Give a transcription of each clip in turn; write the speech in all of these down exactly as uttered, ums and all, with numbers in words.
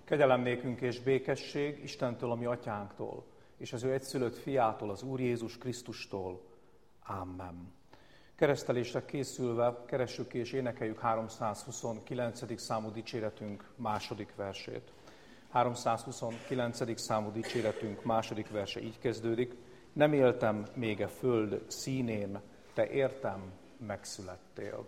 Kegyelem nékünk és békesség Istentől, a mi atyánktól, és az ő egyszülött fiától, az Úr Jézus Krisztustól. Amen. Keresztelésre készülve keressük és énekeljük háromszázhuszonkilencedik számú dicséretünk második versét. háromszázhuszonkilencedik számú dicséretünk második verse így kezdődik. Nem éltem még a föld színén, te értem megszülettél.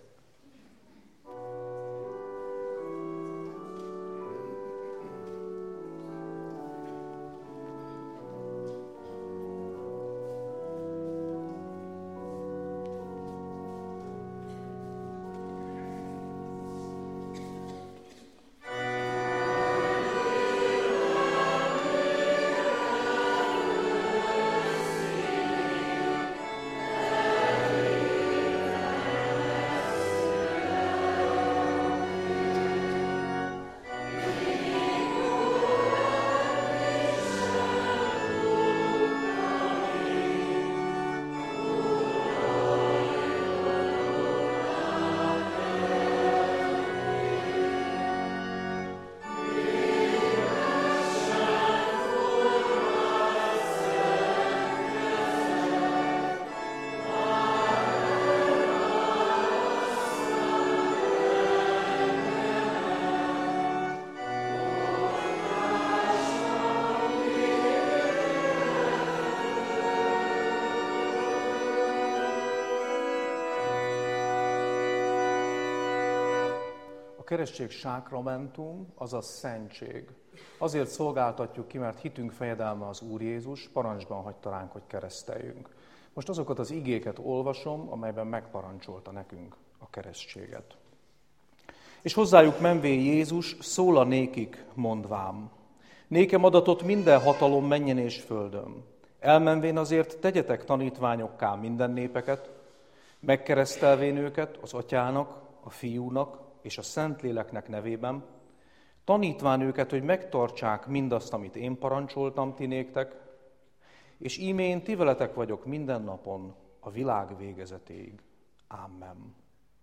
A keresztség sákramentum, azaz szentség. Azért szolgáltatjuk ki, mert hitünk fejedelme az Úr Jézus, parancsban hagyta ránk, hogy kereszteljünk. Most azokat az igéket olvasom, amelyben megparancsolta nekünk a keresztséget. És hozzájuk menvén Jézus szól a nékik, mondvám. Nékem adatot minden hatalom mennyen és földön. Elmenvén azért tegyetek tanítványokká minden népeket, megkeresztelvén őket az Atyának, a Fiúnak, és a Szentléleknek nevében, tanítván őket, hogy megtartsák mindazt, amit én parancsoltam ti néktek, és íme én ti veletek vagyok minden napon a világ végezetéig. Amen.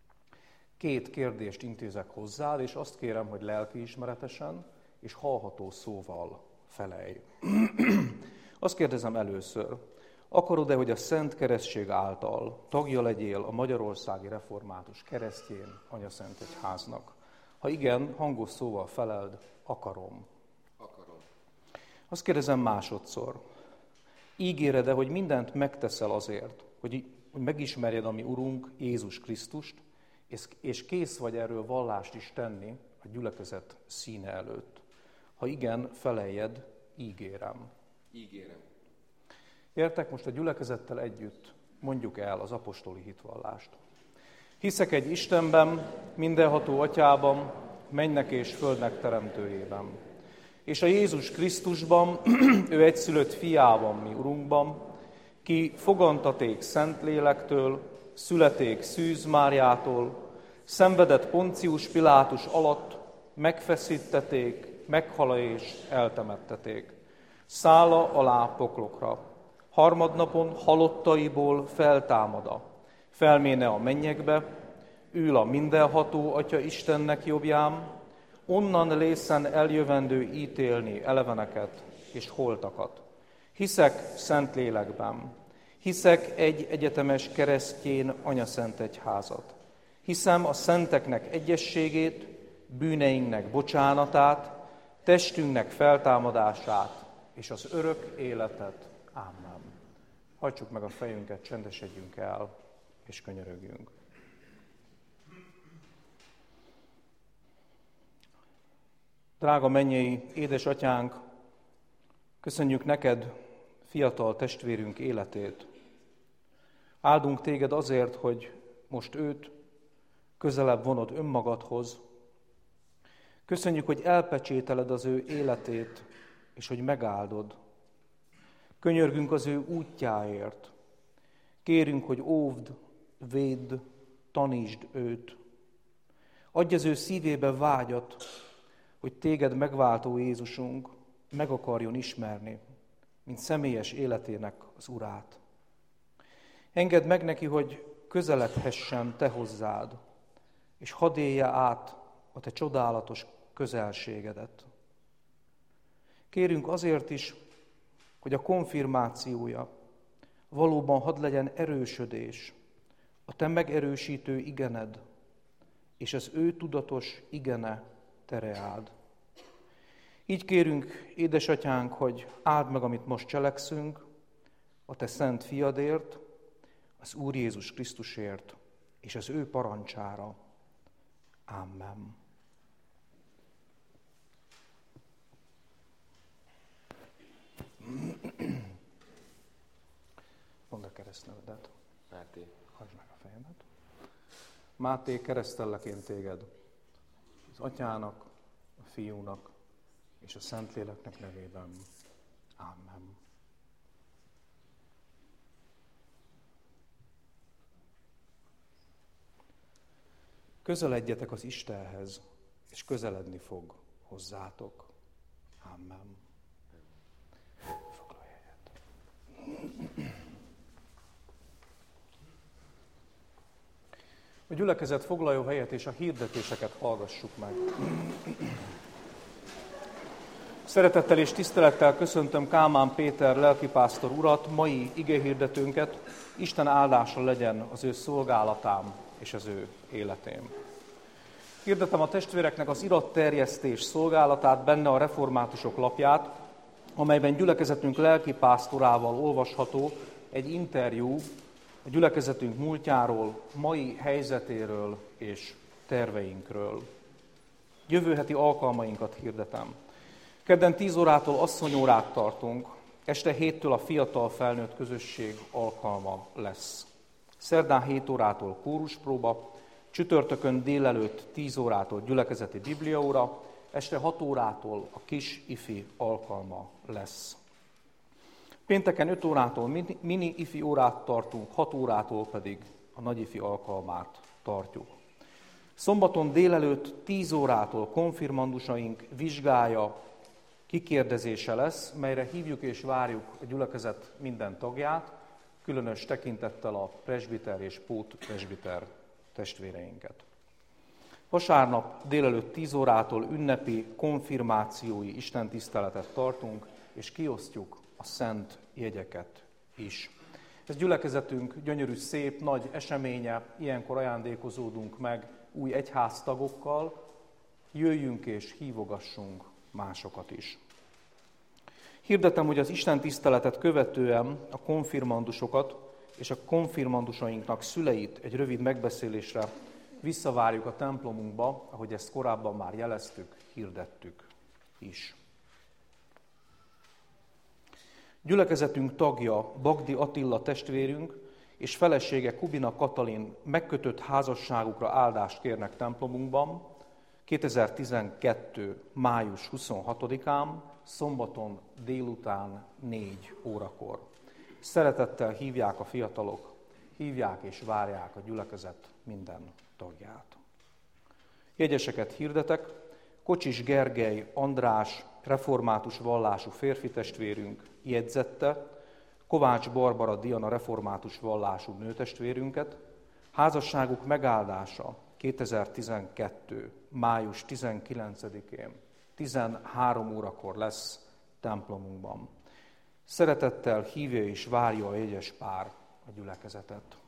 Két kérdést intézek hozzá, és azt kérem, hogy lelkiismeretesen és hallható szóval felelj. Azt kérdezem először, akarod-e, hogy a Szent Keresztség által tagja legyél a Magyarországi Református Keresztény Anyaszentegyháznak? Ha igen, hangos szóval feleld, akarom. Akarom. Azt kérdezem másodszor, ígéred-e, hogy mindent megteszel azért, hogy, hogy megismerjed a mi Urunk Jézus Krisztust, és, és kész vagy erről vallást is tenni a gyülekezet színe előtt? Ha igen, feleljed, ígérem. Ígérem. Értek, most a gyülekezettel együtt mondjuk el az apostoli hitvallást. Hiszek egy Istenben, mindenható Atyában, mennek és földnek teremtőjében. És a Jézus Krisztusban, ő egyszülött fiában, mi Urunkban, ki fogantaték Szentlélektől, születék Szűz Máriától, szenvedett Poncius Pilátus alatt, megfeszítették, meghala és eltemetteték. Szála alá poklokra. Harmadnapon halottaiból feltámada, felméne a mennyekbe, ül a mindenható Atya Istennek jobbján, onnan lészen eljövendő ítélni eleveneket és holtakat. Hiszek Szentlélekben, hiszek egy egyetemes keresztjén Anyaszentegyházat. Hiszem a szenteknek egyességét, bűneinknek bocsánatát, testünknek feltámadását és az örök életet. Amen. Hajtsuk meg a fejünket, csendesedjünk el, és könyörögjünk. Drága mennyei édesatyánk, köszönjük neked fiatal testvérünk életét. Áldunk téged azért, hogy most őt közelebb vonod önmagadhoz. Köszönjük, hogy elpecsételed az ő életét, és hogy megáldod. Könyörgünk az ő útjáért. Kérünk, hogy óvd, védd, tanítsd őt. Adj az ő szívébe vágyat, hogy téged megváltó Jézusunk meg akarjon ismerni, mint személyes életének az Urát. Engedd meg neki, hogy közeledhessen te hozzád, és hadd élje át a te csodálatos közelségedet. Kérünk azért is, hogy a konfirmációja valóban hadd legyen erősödés, a te megerősítő igened, és az ő tudatos igene tereáld. Így kérünk, édesatyánk, hogy áld meg, amit most cselekszünk, a te szent fiadért, az Úr Jézus Krisztusért, és az ő parancsára. Amen. Mondd a keresztnevedet. Máté. Hagyd meg a fejemet. Máté, keresztellek én téged, az Atyának, a Fiúnak és a Szentléleknek nevében. Amen. Közeledjetek az Istenhez, és közeledni fog hozzátok. Amen. Foglalj helyet. A gyülekezet foglaljon helyet, és a hirdetéseket hallgassuk meg. Szeretettel és tisztelettel köszöntöm Kálmán Péter lelkipásztor urat, mai igehirdetőnket. Isten áldása legyen az ő szolgálatán és az ő életén. Hirdetem a testvéreknek az iratterjesztés szolgálatát, benne a reformátusok lapját, amelyben gyülekezetünk lelkipásztorával olvasható egy interjú a gyülekezetünk múltjáról, mai helyzetéről és terveinkről. Jövő heti alkalmainkat hirdetem. Kedden tíz órától asszonyórát tartunk, este héttől a fiatal felnőtt közösség alkalma lesz. Szerdán hét órától kóruspróba, csütörtökön délelőtt tíz órától gyülekezeti bibliaóra, este hat órától a kis ifi alkalma lesz. Pénteken öt órától mini, mini ifi órát tartunk, hat órától pedig a nagy ifi alkalmát tartjuk. Szombaton délelőtt tíz órától konfirmandusaink vizsgája, kikérdezése lesz, melyre hívjuk és várjuk a gyülekezet minden tagját, különös tekintettel a presbiter és pótpresbiter testvéreinket. Vasárnap délelőtt tíz órától ünnepi konfirmációi istentiszteletet tartunk, és kiosztjuk a szent jegyeket is. Ez gyülekezetünk gyönyörű, szép, nagy eseménye, ilyenkor ajándékozódunk meg új egyháztagokkal, jöjjünk és hívogassunk másokat is. Hirdetem, hogy az istentiszteletet követően a konfirmandusokat és a konfirmandusainknak szüleit egy rövid megbeszélésre visszavárjuk a templomunkba, ahogy ezt korábban már jeleztük, hirdettük is. Gyülekezetünk tagja, Bagdi Attila testvérünk és felesége Kubina Katalin megkötött házasságukra áldást kérnek templomunkban kétezer-tizenkettő. május huszonhatodikán, szombaton délután négy órakor. Szeretettel hívják a fiatalok, hívják és várják a gyülekezet minden tagját. Jegyeseket hirdetek, Kocsis Gergely András, református vallású férfi testvérünk jegyzette, Kovács Barbara Diana református vallású nőtestvérünket, házasságuk megáldása kétezer-tizenkettő. május tizenkilencedikén tizenhárom órakor lesz templomunkban. Szeretettel hívja és várja a jegyes pár a gyülekezetet.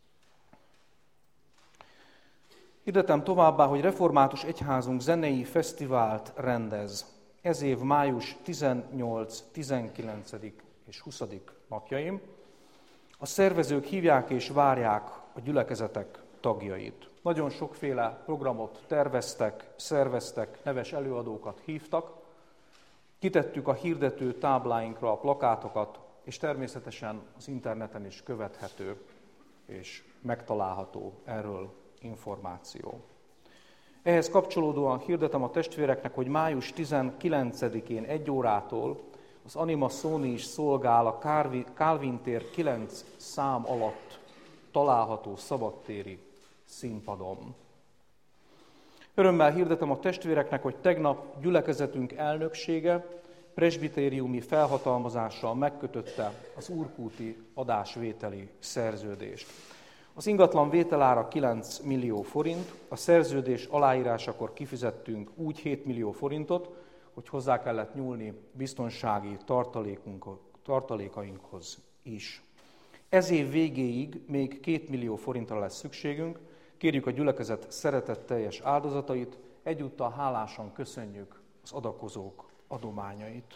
Hirdetem továbbá, hogy református egyházunk zenei fesztivált rendez. Ez év május tizennyolc, tizenkilenc és huszadik napjaim. A szervezők hívják és várják a gyülekezetek tagjait. Nagyon sokféle programot terveztek, szerveztek, neves előadókat hívtak. Kitettük a hirdető tábláinkra a plakátokat, és természetesen az interneten is követhető és megtalálható erről információ. Ehhez kapcsolódóan hirdetem a testvéreknek, hogy május tizenkilencedikén egy órától az Anima Sony is szolgál a Kálvin tér kilenc szám alatt található szabadtéri színpadon. Örömmel hirdetem a testvéreknek, hogy tegnap gyülekezetünk elnöksége presbitériumi felhatalmazással megkötötte az úrkúti adásvételi szerződést. Az ingatlan vételára kilenc millió forint, a szerződés aláírásakor kifizettünk úgy hét millió forintot, hogy hozzá kellett nyúlni biztonsági tartalékainkhoz is. Ez év végéig még két millió forintra lesz szükségünk, kérjük a gyülekezet szeretetteljes áldozatait, egyúttal hálásan köszönjük az adakozók adományait.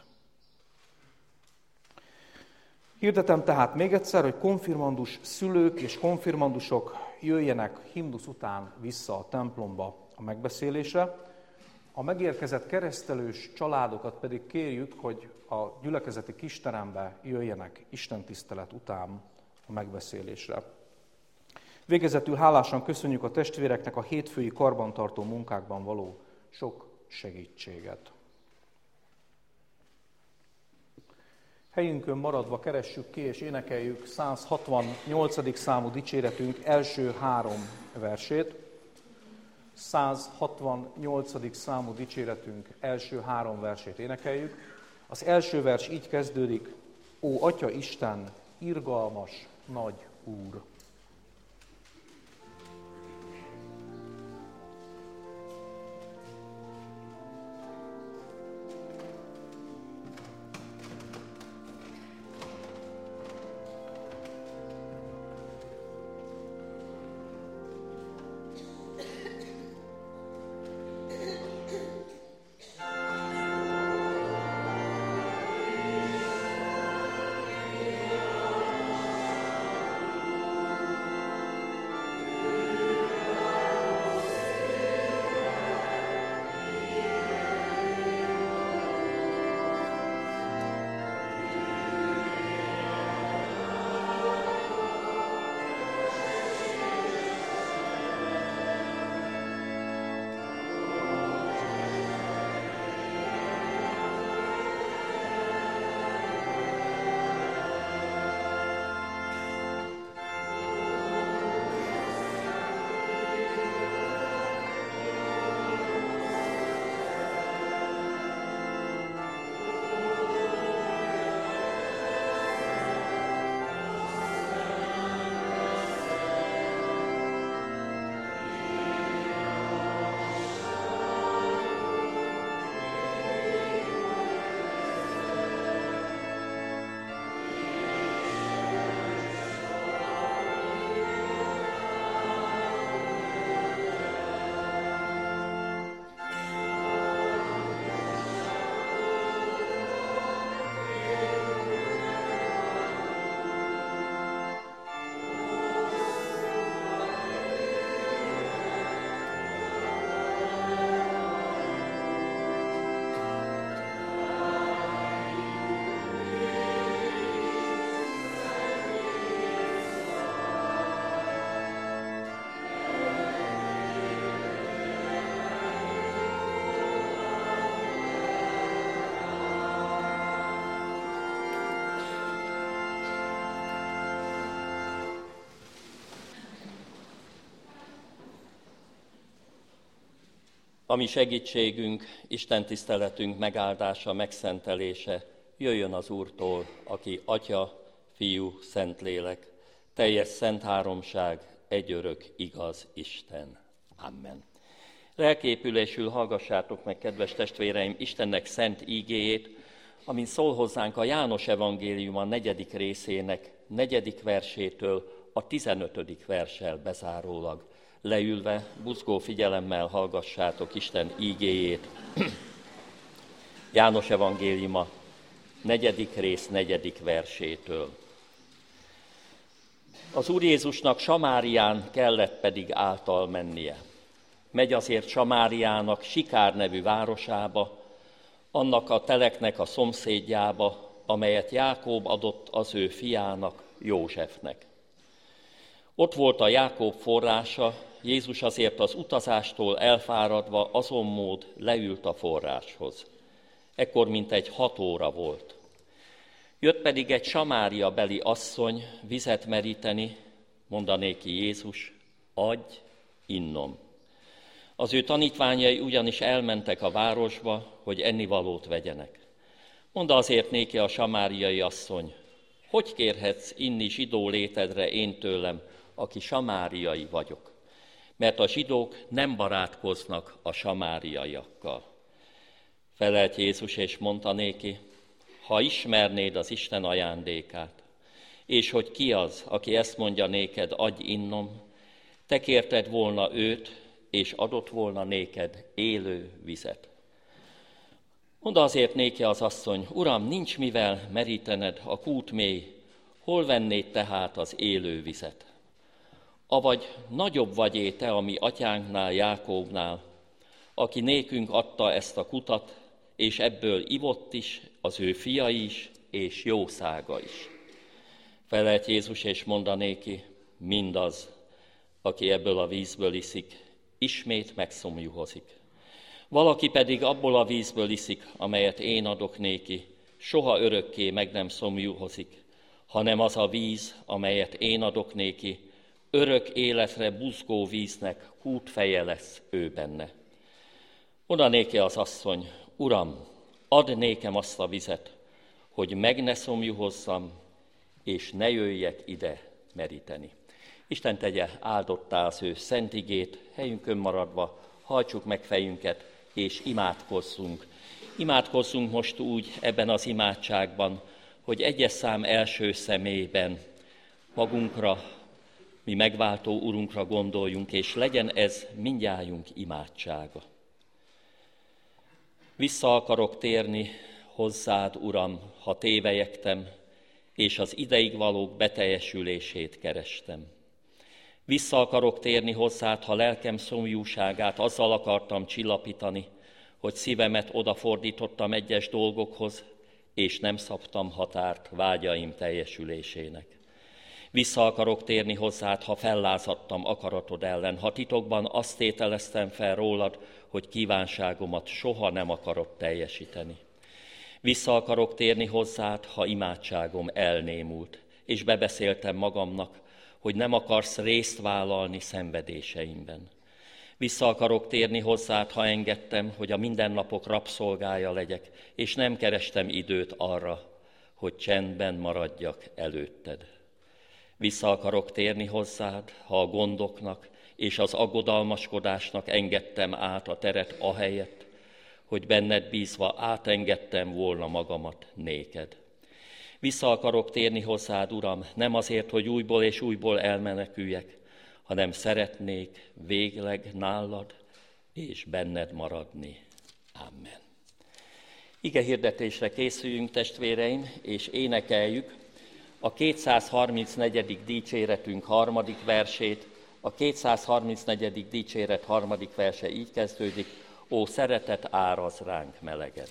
Hirdetem tehát még egyszer, hogy konfirmandus szülők és konfirmandusok jöjjenek himnusz után vissza a templomba a megbeszélésre. A megérkezett keresztelős családokat pedig kérjük, hogy a gyülekezeti kisterembe jöjjenek istentisztelet után a megbeszélésre. Végezetül hálásan köszönjük a testvéreknek a hétfői karbantartó munkákban való sok segítséget. Helyünkön maradva keressük ki és énekeljük száz hatvannyolcadik számú dicséretünk első három versét. száz hatvannyolcadik számú dicséretünk első három versét énekeljük. Az első vers így kezdődik: Ó, Atya Isten, irgalmas, nagy Úr! A mi segítségünk, Isten tiszteletünk megáldása, megszentelése jöjjön az Úrtól, aki Atya, Fiú, Szentlélek, teljes szent háromság, egy örök, igaz Isten. Amen. Lelképülésül hallgassátok meg, kedves testvéreim, Istennek szent ígéjét, amin szól hozzánk a János evangélium a negyedik részének negyedik versétől a tizenötödik verssel bezárólag. Leülve, buzgó figyelemmel hallgassátok Isten ígéjét. János evangéliuma, negyedik rész, negyedik versétől. Az Úr Jézusnak Samárián kellett pedig által mennie. Megy azért Samáriának, Sikár nevű városába, annak a teleknek a szomszédjába, amelyet Jákob adott az ő fiának, Józsefnek. Ott volt a Jákob forrása, Jézus azért az utazástól elfáradva azon mód leült a forráshoz. Ekkor mintegy hat óra volt. Jött pedig egy Samária beli asszony vizet meríteni, mondanéki Jézus, adj, innom. Az ő tanítványai ugyanis elmentek a városba, hogy ennivalót vegyenek. Mondd azért néki a samáriai asszony, hogy kérhetsz inni zsidó létedre én tőlem, aki samáriai vagyok? Mert a zsidók nem barátkoznak a samáriaiakkal. Felelt Jézus és mondta néki, ha ismernéd az Isten ajándékát, és hogy ki az, aki ezt mondja néked, adj innom, te kérted volna őt, és adott volna néked élő vizet. Mondd azért néki az asszony, Uram, nincs mivel merítened, a kút mély, hol vennéd tehát az élő vizet? Avagy nagyobb vagy-e te a mi atyánknál, Jákóbnál, aki nékünk adta ezt a kutat, és ebből ivott is, az ő fia is, és jószága is. Felelt Jézus és mondta néki, mindaz, aki ebből a vízből iszik, ismét megszomjuhozik. Valaki pedig abból a vízből iszik, amelyet én adok néki, soha örökké meg nem szomjuhozik, hanem az a víz, amelyet én adok néki, örök életre buzgó víznek kútfeje lesz ő benne. Oda néki az asszony, Uram, add nékem azt a vizet, hogy meg ne szomjuhozzam, és ne jöjjek ide meríteni. Isten tegye áldottá az ő szent igét, helyünkön maradva, hajtsuk meg fejünket, és imádkozzunk. Imádkozzunk most úgy ebben az imádságban, hogy egyes szám első személyben magunkra, mi megváltó Urunkra gondoljunk, és legyen ez mindnyájunk imádsága. Vissza akarok térni hozzád, Uram, ha tévelyegtem, és az ideig valók beteljesülését kerestem. Vissza akarok térni hozzád, ha lelkem szomjúságát azzal akartam csillapítani, hogy szívemet odafordítottam egyes dolgokhoz, és nem szabtam határt vágyaim teljesülésének. Vissza akarok térni hozzád, ha fellázadtam akaratod ellen, ha titokban azt tételeztem fel rólad, hogy kívánságomat soha nem akarod teljesíteni. Vissza akarok térni hozzád, ha imádságom elnémult, és bebeszéltem magamnak, hogy nem akarsz részt vállalni szenvedéseimben. Vissza akarok térni hozzád, ha engedtem, hogy a mindennapok rabszolgája legyek, és nem kerestem időt arra, hogy csendben maradjak előtted. Vissza akarok térni hozzád, ha a gondoknak és az aggodalmaskodásnak engedtem át a teret ahelyett, hogy benned bízva átengedtem volna magamat néked. Vissza akarok térni hozzád, Uram, nem azért, hogy újból és újból elmeneküljek, hanem szeretnék végleg nálad és benned maradni. Amen. Ige hirdetésre készüljünk, testvéreim, és énekeljük a kétszázharmincnegyedik dicséretünk harmadik versét. A kétszázharmincnegyedik dicséret harmadik verse így kezdődik, ó, szeretet áraz ránk meleged.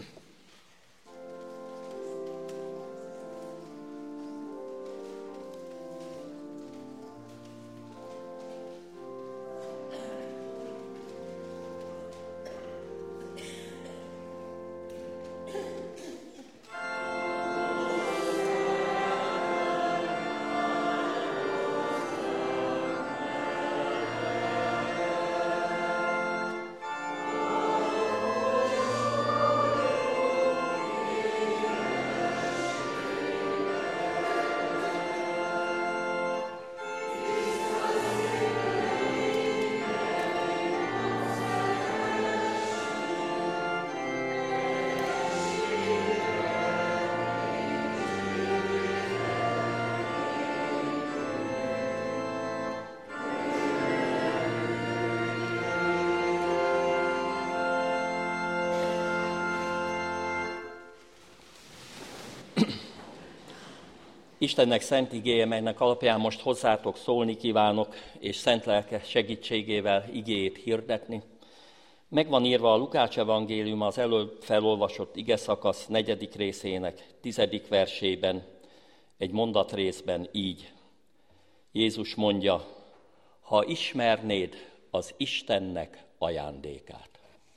Istennek szent igéje, melynek alapján most hozzátok szólni kívánok, és szent lelke segítségével igéjét hirdetni. Meg van írva a Lukács evangélium az előbb felolvasott igeszakasz negyedik részének tizedik versében, egy mondatrészben így. Jézus mondja, ha ismernéd az Istennek ajándékát.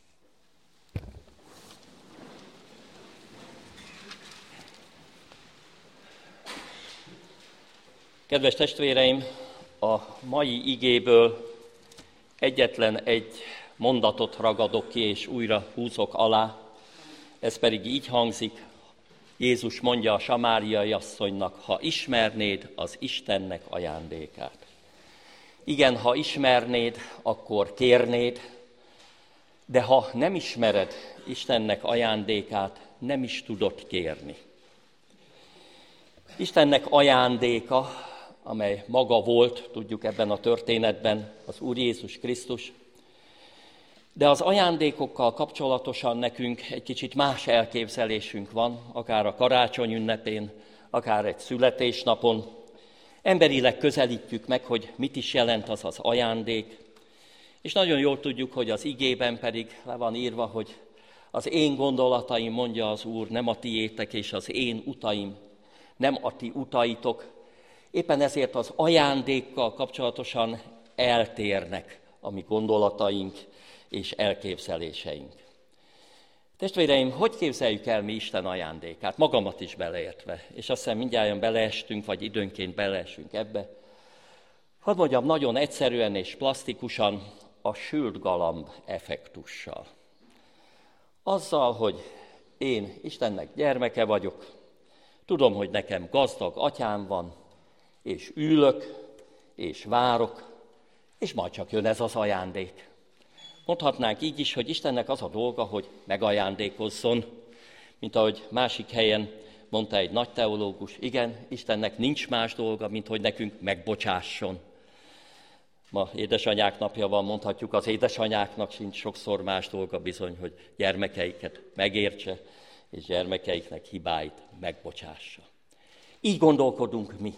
Kedves testvéreim, a mai igéből egyetlen egy mondatot ragadok ki, és újra húzok alá. Ez pedig így hangzik, Jézus mondja a samáriai asszonynak, ha ismernéd az Istennek ajándékát. Igen, ha ismernéd, akkor kérnéd, De ha nem ismered Istennek ajándékát, nem is tudod kérni. Istennek ajándéka, amely maga volt, tudjuk ebben a történetben, az Úr Jézus Krisztus, de az ajándékokkal kapcsolatosan nekünk egy kicsit más elképzelésünk van, akár a karácsony ünnepén, akár egy születésnapon. Emberileg közelítjük meg, hogy mit is jelent az az ajándék, és nagyon jól tudjuk, hogy az igében pedig le van írva, hogy az én gondolataim, mondja az Úr, nem a tiétek, és az én utaim, nem a ti utaitok. Éppen ezért az ajándékkal kapcsolatosan eltérnek a mi gondolataink és elképzeléseink. Testvéreim, hogy képzeljük el mi Isten ajándékát? Magamat is beleértve, és azt hiszem mindjárt beleestünk, vagy időnként beleesünk ebbe. Hadd mondjam, nagyon egyszerűen és plastikusan, a sült galamb effektussal. Azzal, hogy én Istennek gyermeke vagyok, tudom, hogy nekem gazdag atyám van, és ülök, és várok, és majd csak jön ez az ajándék. Mondhatnánk így is, hogy Istennek az a dolga, hogy megajándékozzon, mint ahogy másik helyen mondta egy nagy teológus, igen, Istennek nincs más dolga, mint hogy nekünk megbocsásson. Ma édesanyák napja van, mondhatjuk, az édesanyáknak sincs sokszor más dolga bizony, hogy gyermekeiket megértse, és gyermekeiknek hibáit megbocsássa. Így gondolkodunk mi.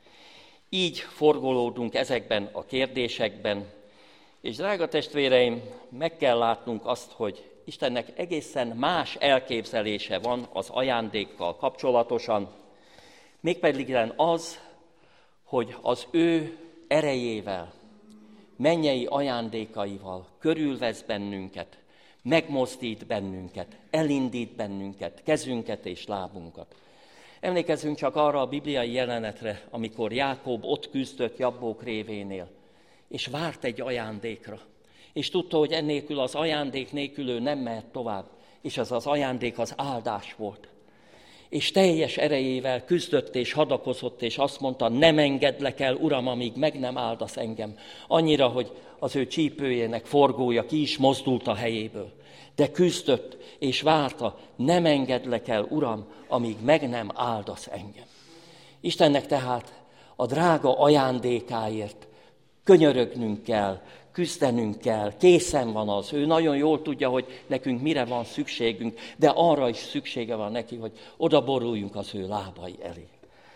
Így forgolódunk ezekben a kérdésekben, és drága testvéreim, meg kell látnunk azt, hogy Istennek egészen más elképzelése van az ajándékkal kapcsolatosan, mégpedig az, hogy az ő erejével, mennyei ajándékaival körülvesz bennünket, megmozdít bennünket, elindít bennünket, kezünket és lábunkat. Emlékezzünk csak arra a bibliai jelenetre, amikor Jákob ott küzdött Jabbók révénél, és várt egy ajándékra. És tudta, hogy ennélkül az ajándék nélkül ő nem mehet tovább, és az az ajándék az áldás volt. És teljes erejével küzdött és hadakozott, és azt mondta, nem engedlek el, Uram, amíg meg nem áldasz engem. Annyira, hogy az ő csípőjének forgója ki is mozdult a helyéből. De küzdött és várta, nem engedlek el, Uram, amíg meg nem áldasz engem. Istennek tehát a drága ajándékáért könyörögnünk kell, küzdenünk kell, készen van az. Ő nagyon jól tudja, hogy nekünk mire van szükségünk, de arra is szüksége van neki, hogy odaboruljunk az ő lábai elé.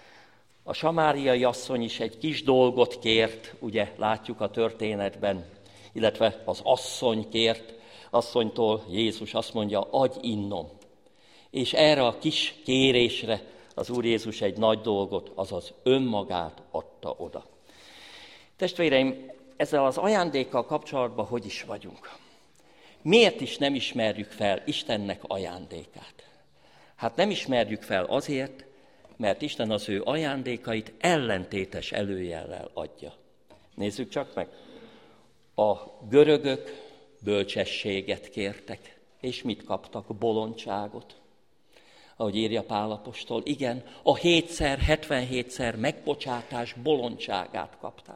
A samáriai asszony is egy kis dolgot kért, ugye látjuk a történetben, illetve az asszony kért, asszonytól Jézus azt mondja, adj innom. És erre a kis kérésre az Úr Jézus egy nagy dolgot, azaz önmagát adta oda. Testvéreim, ezzel az ajándékkal kapcsolatban hogy is vagyunk? Miért is nem ismerjük fel Istennek ajándékát? Hát nem ismerjük fel azért, mert Isten az ő ajándékait ellentétes előjellel adja. Nézzük csak meg. A görögök bölcsességet kértek, és mit kaptak? Bolondságot. Ahogy írja Pál apostol, igen, a hétszer, hetvenhétszer megbocsátás bolondságát kapták.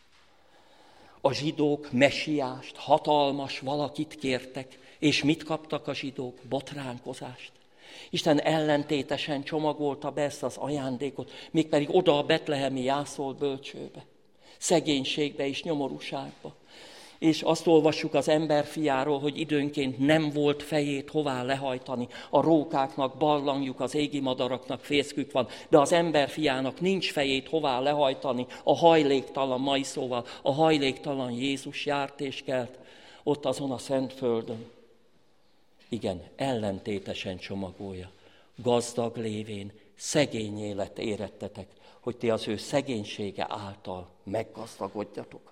A zsidók mesiást, hatalmas valakit kértek, és mit kaptak a zsidók? Botránkozást. Isten ellentétesen csomagolta be ezt az ajándékot, mégpedig oda a betlehemi jászol bölcsőbe, szegénységbe és nyomorúságba. És azt olvassuk az emberfiáról, hogy időnként nem volt fejét hová lehajtani. A rókáknak barlangjuk, az égi madaraknak fészkük van, de az emberfiának nincs fejét hová lehajtani. A hajléktalan, mai szóval a hajléktalan Jézus járt és kelt ott azon a szent földön. Igen, ellentétesen csomagolja. Gazdag lévén szegény élet érettetek, hogy ti az ő szegénysége által meggazdagodjatok.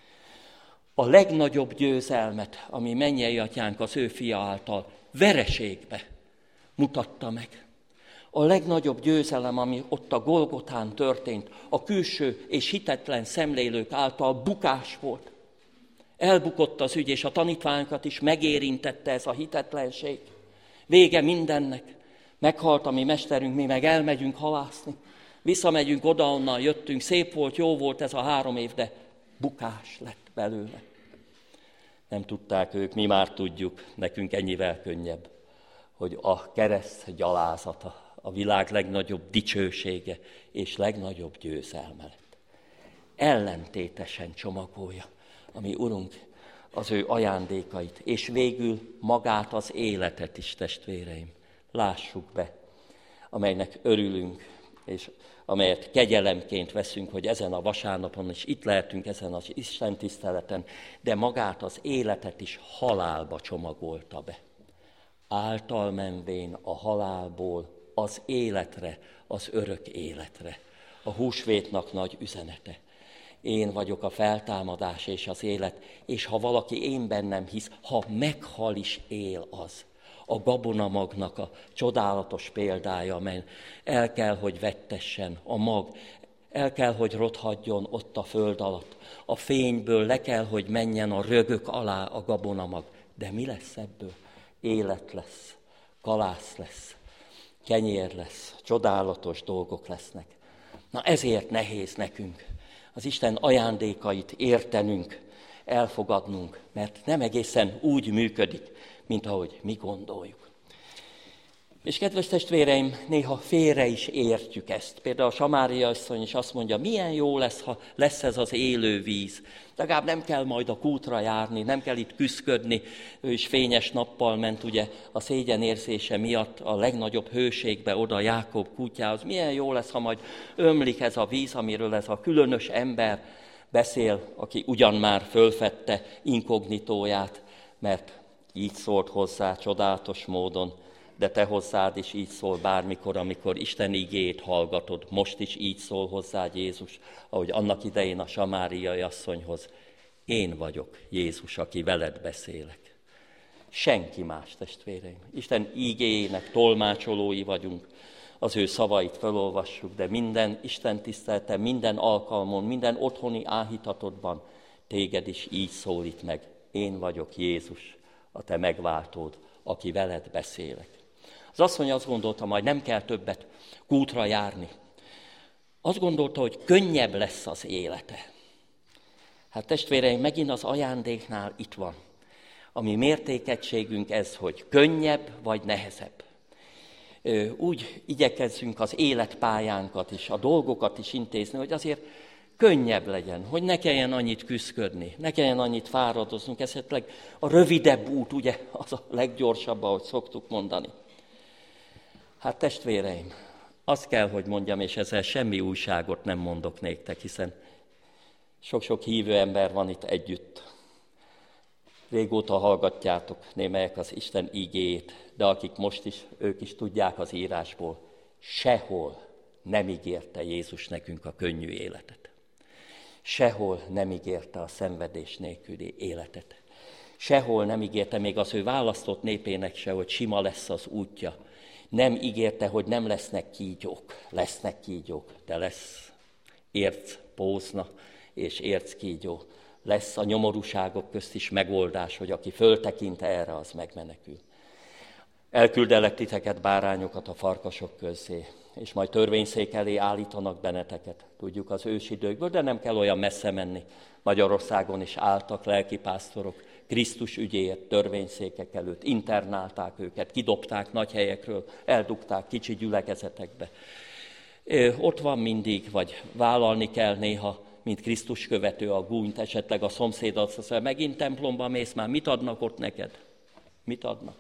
A legnagyobb győzelmet, ami mennyei atyánk az ő fia által vereségbe mutatta meg. A legnagyobb győzelem, ami ott a Golgotán történt, a külső és hitetlen szemlélők által bukás volt. Elbukott az ügy, és a tanítványokat is megérintette ez a hitetlenség. Vége mindennek. Meghalt a mi mesterünk, mi meg elmegyünk halászni. Visszamegyünk oda, onnan jöttünk, szép volt, jó volt ez a három év, de bukás lett belőle. Nem tudták ők, mi már tudjuk, nekünk ennyivel könnyebb, hogy a kereszt gyalázata a világ legnagyobb dicsősége és legnagyobb győzelme lett. Ellentétesen csomagolja a mi Urunk az ő ajándékait, és végül magát az életet is, testvéreim. Lássuk be, amelynek örülünk, és amelyet kegyelemként veszünk, hogy ezen a vasárnapon is itt lehetünk, ezen az Isten tiszteleten, de magát az életet is halálba csomagolta be. Által menvén a halálból az életre, az örök életre. A húsvétnak nagy üzenete. Én vagyok a feltámadás és az élet, és ha valaki én bennem hisz, ha meghal is él az. A gabonamagnak a csodálatos példája, amely el kell, hogy vettessen a mag, el kell, hogy rothadjon ott a föld alatt. A fényből le kell, hogy menjen a rögök alá a gabonamag. De mi lesz ebből? Élet lesz, kalász lesz, kenyér lesz, csodálatos dolgok lesznek. Na ezért nehéz nekünk az Isten ajándékait értenünk, elfogadnunk, mert nem egészen úgy működik, mint ahogy mi gondoljuk. És kedves testvéreim, néha félre is értjük ezt. Például a Samária asszony is azt mondja, milyen jó lesz, ha lesz ez az élő víz. Legalább nem kell majd a kútra járni, nem kell itt küszködni. Ő is fényes nappal ment ugye a szégyenérzése miatt a legnagyobb hőségbe oda Jákob kutyához. Milyen jó lesz, ha majd ömlik ez a víz, amiről ez a különös ember beszél, aki ugyan már fölfedte inkognitóját, mert így szólt hozzá csodálatos módon, de te hozzád is így szól bármikor, amikor Isten igéjét hallgatod. Most is így szól hozzád Jézus, ahogy annak idején a samáriai asszonyhoz. Én vagyok Jézus, aki veled beszélek. Senki más, testvéreim. Isten igéjének tolmácsolói vagyunk. Az ő szavait felolvassuk, de minden Isten tisztelete, minden alkalmon, minden otthoni áhítatodban téged is így szólít meg. Én vagyok Jézus, a te megváltód, aki veled beszélek. Az asszony azt gondolta, majd nem kell többet kútra járni. Azt gondolta, hogy könnyebb lesz az élete. Hát testvéreim, megint az ajándéknál itt van. A mi mértékegységünk ez, hogy könnyebb vagy nehezebb. Úgy igyekezzünk az életpályánkat is, a dolgokat is intézni, hogy azért könnyebb legyen, hogy ne kelljen annyit küszködni, ne kelljen annyit fáradoznunk, esetleg a rövidebb út, ugye, az a leggyorsabb, ahogy szoktuk mondani. Hát testvéreim, azt kell, hogy mondjam, és ezzel semmi újságot nem mondok néktek, hiszen sok-sok hívő ember van itt együtt. Régóta hallgatjátok némelyek az Isten igéjét, de akik most is, ők is tudják az írásból, sehol nem ígérte Jézus nekünk a könnyű életet. Sehol nem ígérte a szenvedés nélküli életet. Sehol nem ígérte még az ő választott népének se, hogy sima lesz az útja. Nem ígérte, hogy nem lesznek kígyók. Lesznek kígyók, de lesz érc pózna és érc kígyó. Lesz a nyomorúságok közt is megoldás, hogy aki föltekint erre, az megmenekül. Elküldelek titeket, bárányokat a farkasok közé, és majd törvényszék elé állítanak benneteket. Tudjuk az ősidőkből, de nem kell olyan messze menni. Magyarországon is álltak lelkipásztorok Krisztus ügyéért törvényszékek előtt, internálták őket, kidobták nagy helyekről, eldugták kicsi gyülekezetekbe. Ott van mindig, vagy vállalni kell néha, mint Krisztus követő a gúnyt, esetleg a szomszéd azt mondja, megint templomba mész, már mit adnak ott neked? Mit adnak?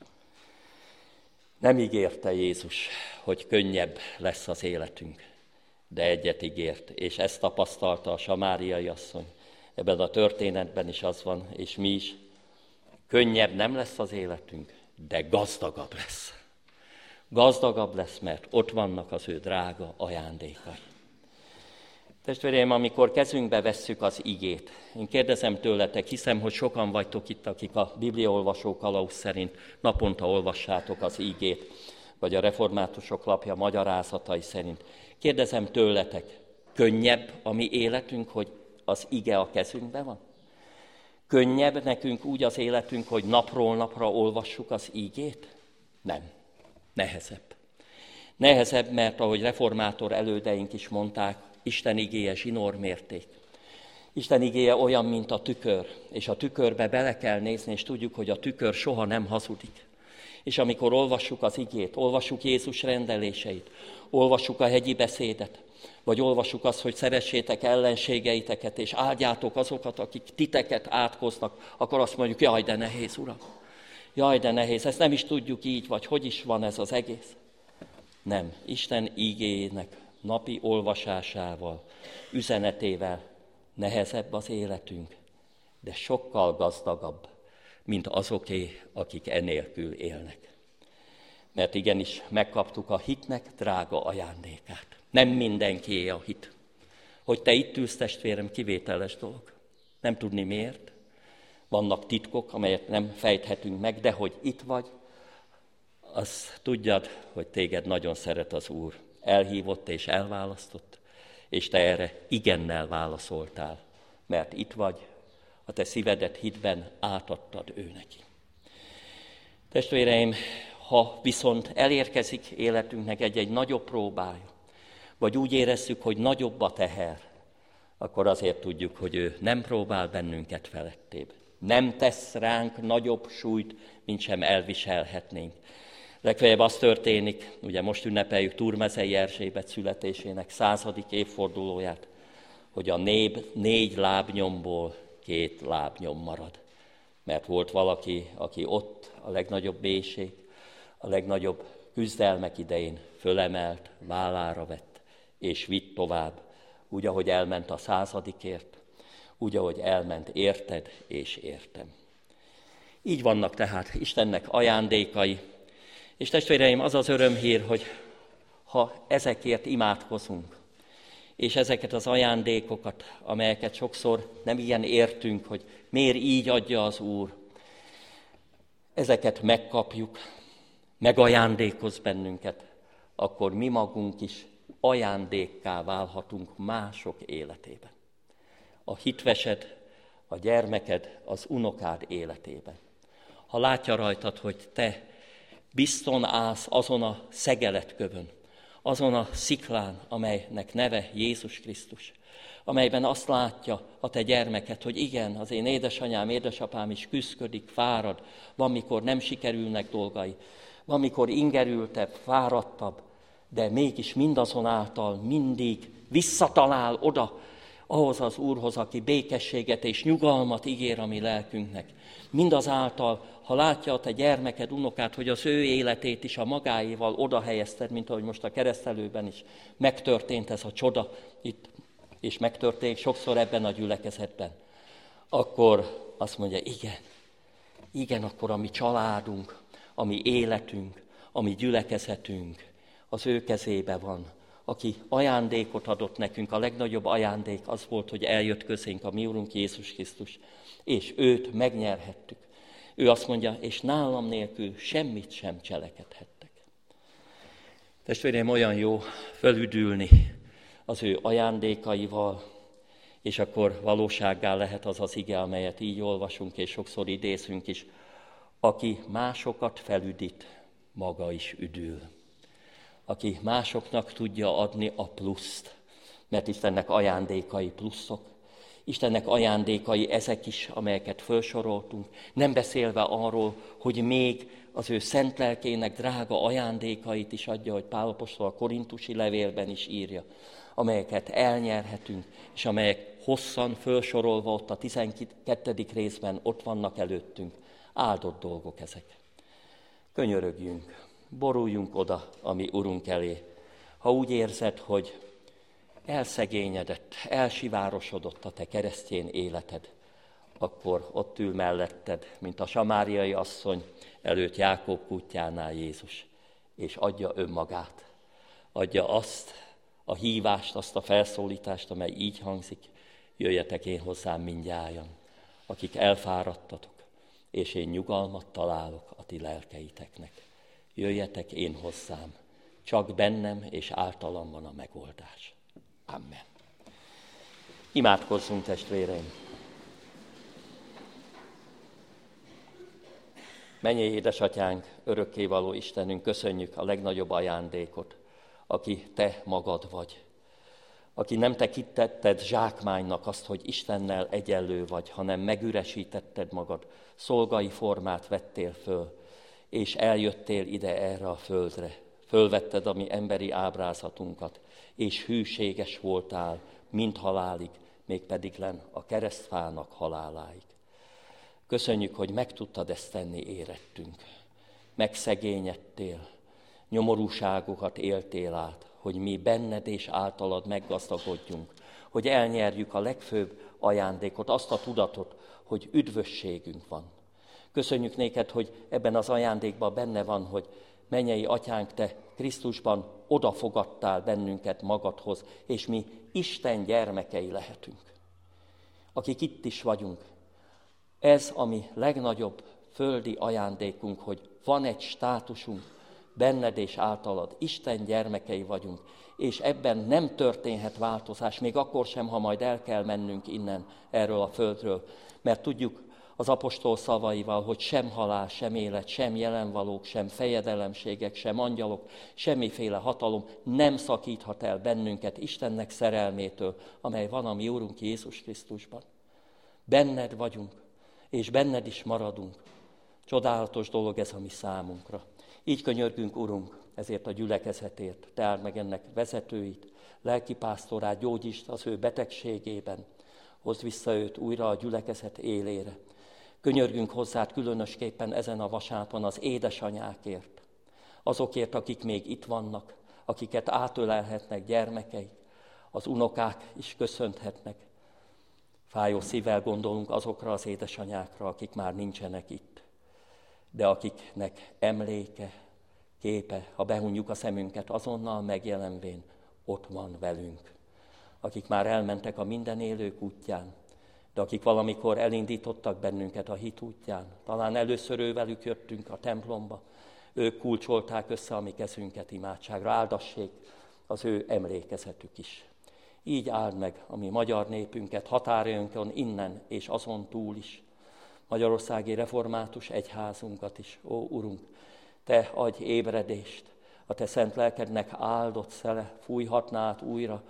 Nem ígérte Jézus, hogy könnyebb lesz az életünk, de egyet ígért, és ezt tapasztalta a samáriai asszony. Ebben a történetben is az van, és mi is. Könnyebb nem lesz az életünk, de gazdagabb lesz. Gazdagabb lesz, mert ott vannak az ő drága ajándékai. Testvéreim, amikor kezünkbe vesszük az igét, én kérdezem tőletek, hiszem, hogy sokan vagytok itt, akik a bibliaolvasó kalauz szerint naponta olvassátok az igét, vagy a reformátusok lapja magyarázatai szerint. Kérdezem tőletek, könnyebb a mi életünk, hogy az ige a kezünkben van? Könnyebb nekünk úgy az életünk, hogy napról napra olvassuk az igét? Nem. Nehezebb. Nehezebb, mert ahogy reformátor elődeink is mondták, Isten igéje zsinórmérték. Isten igéje olyan, mint a tükör, és a tükörbe bele kell nézni, és tudjuk, hogy a tükör soha nem hazudik. És amikor olvassuk az igét, olvassuk Jézus rendeléseit, olvassuk a hegyi beszédet, vagy olvassuk azt, hogy szeressétek ellenségeiteket, és áldjátok azokat, akik titeket átkoznak, akkor azt mondjuk, jaj, de nehéz, Uram. Jaj, de nehéz, ezt nem is tudjuk így, vagy hogy is van ez az egész. Nem, Isten igéjének napi olvasásával, üzenetével nehezebb az életünk, de sokkal gazdagabb, mint azoké, akik enélkül élnek. Mert igenis megkaptuk a hitnek drága ajándékát. Nem mindenkié a hit. Hogy te itt ülsz, testvérem, kivételes dolog. Nem tudni miért. Vannak titkok, amelyet nem fejthetünk meg, de hogy itt vagy, azt tudjad, hogy téged nagyon szeret az Úr. Elhívott és elválasztott, és te erre igennel válaszoltál, mert itt vagy, a te szívedet hitben átadtad ő neki. Testvéreim, ha viszont elérkezik életünknek egy-egy nagyobb próbája, vagy úgy érezzük, hogy nagyobb a teher, akkor azért tudjuk, hogy ő nem próbál bennünket felettébb. Nem tesz ránk nagyobb súlyt, mint sem elviselhetnénk. Legfeljebb az történik, ugye most ünnepeljük Turmezei Erzsébet születésének századik évfordulóját, hogy a nép négy lábnyomból két lábnyom marad. Mert volt valaki, aki ott a legnagyobb méhség, a legnagyobb küzdelmek idején fölemelt, vállára vett, és vitt tovább, úgy, ahogy elment a századikért, úgy, ahogy elment érted és értem. Így vannak tehát Istennek ajándékai, és testvéreim, az az örömhír, hogy ha ezekért imádkozunk, és ezeket az ajándékokat, amelyeket sokszor nem ilyen értünk, hogy miért így adja az Úr, ezeket megkapjuk, megajándékoz bennünket, akkor mi magunk is ajándékká válhatunk mások életében. A hitvesed, a gyermeked, az unokád életében. Ha látja rajtad, hogy te bizton állsz azon a szegeletkövön, azon a sziklán, amelynek neve Jézus Krisztus, amelyben azt látja a te gyermeked, hogy igen, az én édesanyám, édesapám is küszködik, fárad, van, mikor nem sikerülnek dolgai, van, mikor ingerültebb, fáradtabb, de mégis mindazonáltal mindig visszatalál oda, ahhoz az Úrhoz, aki békességet és nyugalmat ígér a mi lelkünknek. Mindazáltal, ha látja a te gyermeked, unokát, hogy az ő életét is a magáéval oda helyezted, mint ahogy most a keresztelőben is megtörtént ez a csoda itt, és megtörténik sokszor ebben a gyülekezetben, akkor azt mondja, igen, igen, akkor a mi családunk, a mi életünk, a mi gyülekezetünk az ő kezébe van, aki ajándékot adott nekünk, a legnagyobb ajándék az volt, hogy eljött közénk a mi Urunk Jézus Krisztus, és őt megnyerhettük. Ő azt mondja, és nálam nélkül semmit sem cselekedhettek. Testvéreim, olyan jó fölüdülni az ő ajándékaival, és akkor valósággá lehet az az ige, amelyet így olvasunk, és sokszor idézünk is, aki másokat felüdít, maga is üdül. Aki másoknak tudja adni a pluszt, mert Istennek ajándékai pluszok, Istennek ajándékai ezek is, amelyeket felsoroltunk, nem beszélve arról, hogy még az ő szent lelkének drága ajándékait is adja, hogy Pál apostol a korintusi levélben is írja, amelyeket elnyerhetünk, és amelyek hosszan felsorolva ott a tizenkettedik részben ott vannak előttünk. Áldott dolgok ezek. Könyörögjünk, boruljunk oda a mi Urunk elé. Ha úgy érzed, hogy elszegényedett, elsivárosodott a te keresztény életed, akkor ott ül melletted, mint a samáriai asszony előtt Jákob kutyánál Jézus, és adja önmagát. Adja azt a hívást, azt a felszólítást, amely így hangzik, jöjjetek én hozzám mindnyájan, akik elfáradtatok, és én nyugalmat találok a ti lelkeiteknek. Jöjjetek én hozzám, csak bennem és általam van a megoldás. Amen. Imádkozzunk, testvéreim! Mennyei édesatyánk, örökkévaló Istenünk, köszönjük a legnagyobb ajándékot, aki te magad vagy. aki nem tekintetted zsákmánynak azt, hogy Istennel egyenlő vagy, hanem megüresítetted magad, szolgai formát vettél föl, és eljöttél ide erre a földre. Fölvetted a mi emberi ábrázatunkat, és hűséges voltál, mind halálig, mégpedig len a keresztfának haláláig. Köszönjük, hogy meg tudtad ezt tenni érettünk. Megszegényedtél, nyomorúságokat éltél át, hogy mi benned és általad meggazdagodjunk, hogy elnyerjük a legfőbb ajándékot, azt a tudatot, hogy üdvösségünk van. Köszönjük néked, hogy ebben az ajándékban benne van, hogy mennyei atyánk, te Krisztusban odafogadtál bennünket magadhoz, és mi Isten gyermekei lehetünk, akik itt is vagyunk. Ez a mi legnagyobb földi ajándékunk, hogy van egy státusunk, benned és általad, Isten gyermekei vagyunk, és ebben nem történhet változás, még akkor sem, ha majd el kell mennünk innen, erről a földről, mert tudjuk az apostol szavaival, hogy sem halál, sem élet, sem jelenvalók, sem fejedelemségek, sem angyalok, semmiféle hatalom nem szakíthat el bennünket Istennek szerelmétől, amely van a mi Úrunk Jézus Krisztusban. Benned vagyunk, és benned is maradunk. Csodálatos dolog ez a mi számunkra. Így könyörgünk, Urunk, ezért a gyülekezetért, te áld meg ennek vezetőit, lelkipásztorát, gyógyítsd az ő betegségében, hozd vissza őt újra a gyülekezet élére. Könyörgünk hozzád különösképpen ezen a vasárnapon az édesanyákért, azokért, akik még itt vannak, akiket átölelhetnek gyermekeik, az unokák is köszönthetnek. Fájó szívvel gondolunk azokra az édesanyákra, akik már nincsenek itt, de akiknek emléke, képe, ha behunjuk a szemünket, azonnal megjelenvén ott van velünk. Akik már elmentek a minden élők útján, de akik valamikor elindítottak bennünket a hit útján, talán először ővelük jöttünk a templomba, ők kulcsolták össze a mi kezünket imádságra, áldassék az ő emlékezetük is. Így áld meg a mi magyar népünket, határainkon innen és azon túl is, Magyarországi Református Egyházunkat is. Ó, Urunk, te adj ébredést, a te szent lelkednek áldott szele fújhatná át újra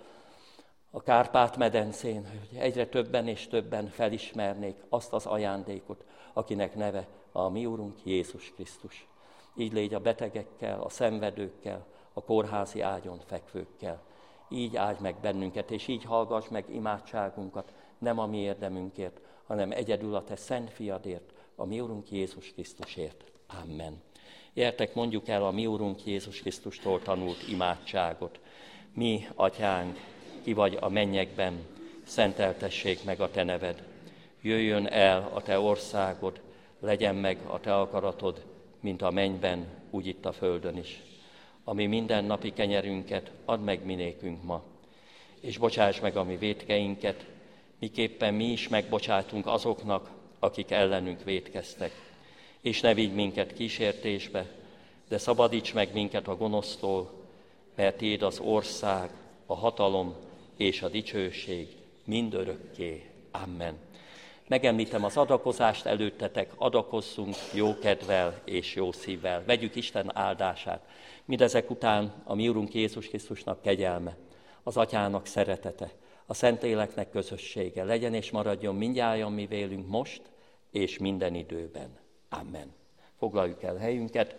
a Kárpát-medencén, hogy egyre többen és többen felismernék azt az ajándékot, akinek neve a mi Urunk Jézus Krisztus. Így légy a betegekkel, a szenvedőkkel, a kórházi ágyon fekvőkkel. Így áldj meg bennünket, és így hallgass meg imádságunkat, nem a mi érdemünkért, hanem egyedül a te szent fiadért, a mi Urunk Jézus Krisztusért. Amen. Gyertek, mondjuk el a mi Urunk Jézus Krisztustól tanult imádságot. Mi, atyánk, ki vagy a mennyekben, szenteltessék meg a te neved. Jöjjön el a te országod, legyen meg a te akaratod, mint a mennyben, úgy itt a földön is. Ami mindennapi kenyerünket add meg mi nékünk ma, és bocsáss meg a mi vétkeinket, miképpen mi is megbocsátunk azoknak, akik ellenünk vétkeztek. És ne vigy minket kísértésbe, de szabadíts meg minket a gonosztól, mert tiéd az ország, a hatalom és a dicsőség mindörökké. Amen. Megemlítem az adakozást előttetek, adakozzunk jó kedvel és jó szívvel. Vegyük Isten áldását. Mindezek után a mi Urunk Jézus Krisztusnak kegyelme, az Atyának szeretete, a Szentléleknek közössége legyen és maradjon mindnyájan mi vélünk most és minden időben. Amen. Foglaljuk el helyünket.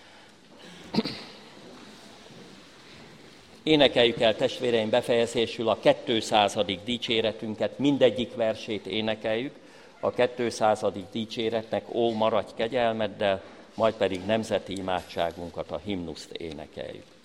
Énekeljük el, testvéreim, befejezésül a kétszázadik dicséretünket, mindegyik versét énekeljük, a kétszázadik dicséretnek Ó, maradj kegyelmeddel, majd pedig nemzeti imádságunkat, a himnuszt énekeljük.